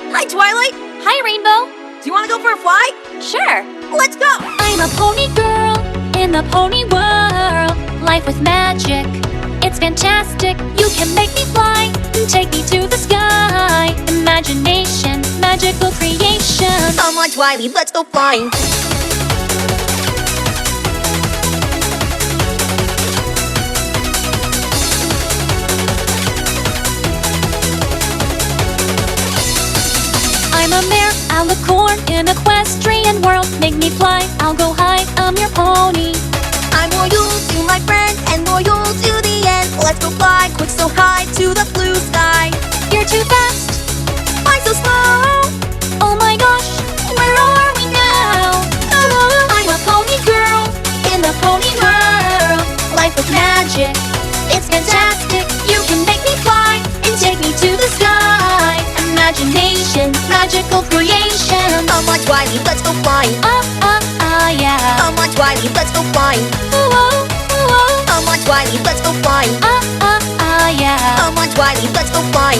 Hi, Twilight. Hi, Rainbow. Do you want to go for a fly? Sure. Let's go. I'm a pony girl in the pony world. Life with magic, it's fantastic. You can make me fly and take me to the sky. Imagination, magical creation. Come on, Twilight, let's go flying. I'm a mare, alicorn in equestrian world. Make me fly, I'll go high, I'm your pony. I'm loyal to my friend and loyal to the end. Let's go fly quick so high to the blue sky. You're too fast, Fly so slow. oh my gosh, where are we now? I'm a pony girl in the pony world. Life with magic, it's fantastic. You can make me fly and take me to the sky. Imagination, magical creation. Come on, Twilight, let's go flying. Yeah. Come on, Twilight, let's go flying. Come on, Twilight, let's go flying. Yeah. Come on, Twilight, let's go flying.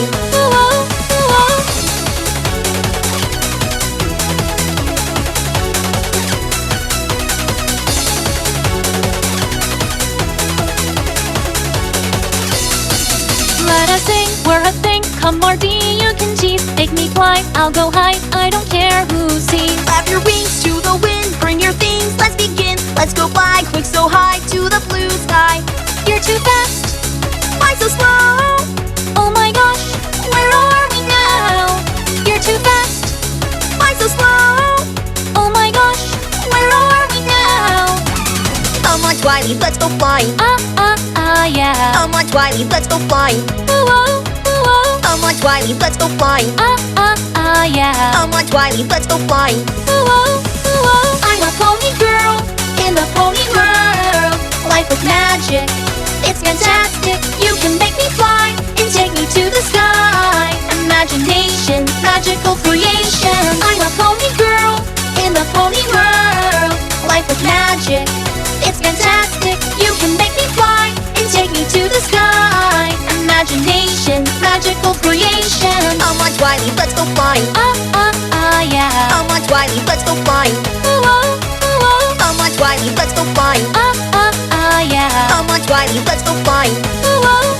Let us sing, we're a thing. Come Marty, you can tease. Make me fly, I'll go high. I don't care who sees. Clap your wings to the wind, bring your things, let's begin. Let's go fly quick so high to the blue sky. You're too fast, Fly so slow. oh my gosh, where are we now? You're too fast, Fly so slow. oh my gosh, where are we now? Come on, Twilight, let's go flying. Yeah. Come on, Twilight, let's go flying. Come on, Twilight, let's go flying. Yeah. Come on, Twilight, let's go flying. I'm a pony girl in the pony world. Life with magic, it's fantastic. You can make me fly and take me to the sky. Imagination, magical creation. I'm a pony girl in the pony world. Life with magic, it's fantastic. You can make me fly and take me to the sky. Imagination, magical creation. Come on, Twilight, let's go flying. Yeah. Come on, Twilight, let's go flying. Come on, Twilight, let's go flying. Yeah. Come on, Twilight, let's go flying.